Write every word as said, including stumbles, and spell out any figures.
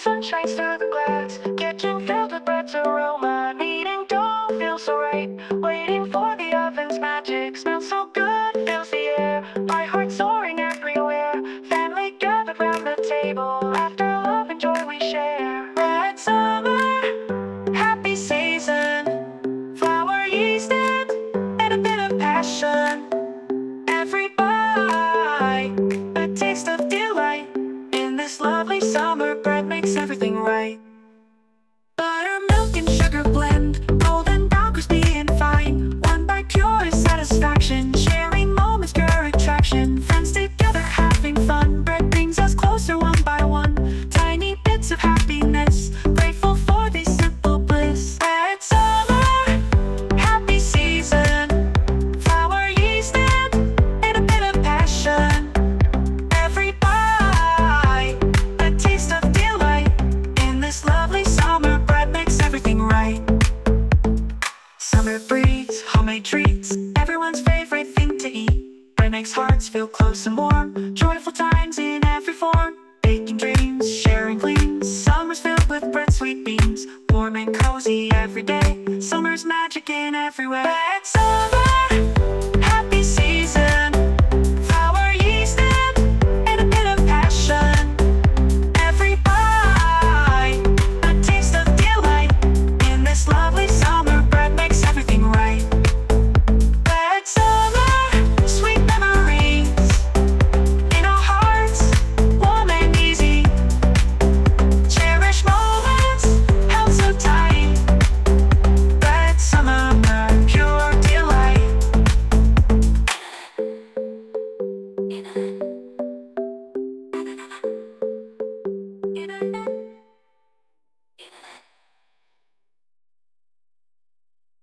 sun shines through the glass. Kitchen filled with bread's aroma. Kneading dough feels so right. Waiting for the oven's magic. Smells so good, fills the air. My heart soaring everywhere. Family gathered round the table. Laughter, love, and joy we share. Red summer, happy season. Flour, yeast, and, and a bit of passion. Every bite, a taste of delight. In this lovely summer, bread makes everything right. Buttermilk and sugar blend, golden brown, crispy and fine. One bite, pure satisfaction. Sharing moments, pure attraction. Friends together having fun. Bread brings us closer one by one. Tiny bits of happiness, grateful for this simple bliss. Red summer, happy season. Flour, yeast, and, and a bit of passion. Every bite, a taste of delight. In this lovely summer, bread makes everything right. Summer breeze, homemade treats, everyone's favorite thing to eat. Bread makes hearts feel close and warm. Joyful times in every form. Baking dreams, sharing gleams. Summer's filled with bread, sweet beans. Warm and cozy every day. Summer's magic in every way. Red summer,